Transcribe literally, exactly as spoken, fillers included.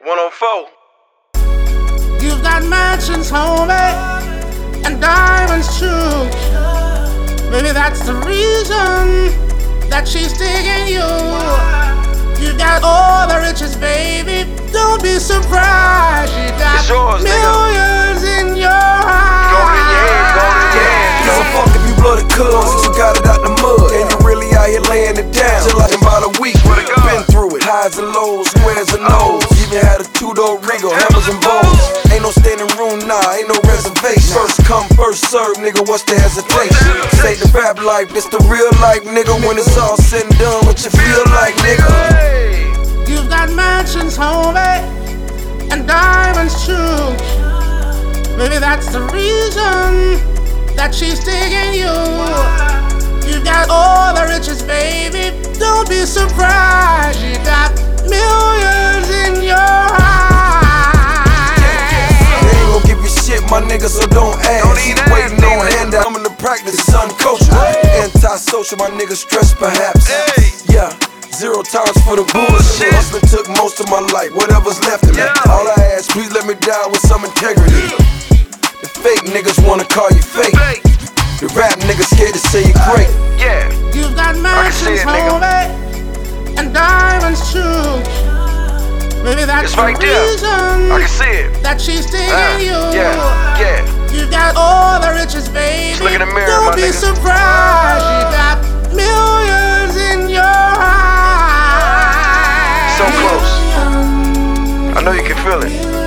one oh four. You've got mansions, homie, and diamonds too. Maybe that's the reason that she's digging you. You got all the riches, baby. Don't be surprised. You got It's yours, millions nigga. in your eyes. Go to your head, go to your head. Give a fuck if you blow the cuz, you got it out the mud, and you really out here laying it down. Till like about a week, Swear to God. been through it, highs and lows, squares and no's. Even had a two-door Regal, hammers and bows. Ain't no standing room, nah, ain't no reservation. First come, first serve, nigga, what's the hesitation? Say the rap life, this the real life, nigga. When it's all said and done, what you feel like, nigga? Hey. You've got mansions, homie, and diamonds too. Maybe that's the reason that she's digging you. You got all the riches, baby. Don't be surprised. You got millions in your eyes. They ain't gon' give you shit, my nigga, so don't ask. Don't even Waiting ask, on nigga. handout, I'm in the practice, it's uncultured. Anti-social, my nigga, stress perhaps. Hey. Yeah. Zero tolerance for the bullshit. Hustling took most of my life, whatever's left of me. Yeah. All I ask, please let me die with some integrity. The fake niggas wanna call you fake. Fake. The rap niggas scared to say you're great. Yeah. You've got can see mansions, it, nigga. homie, and diamonds too. Maybe that's It's the right there. reason I can see it. that she's digging Uh, you. yeah, yeah. You got all the riches, baby. Just look in the mirror, Don't my be nigga. surprised. You got millions in your eyes. So close. I know you can feel it.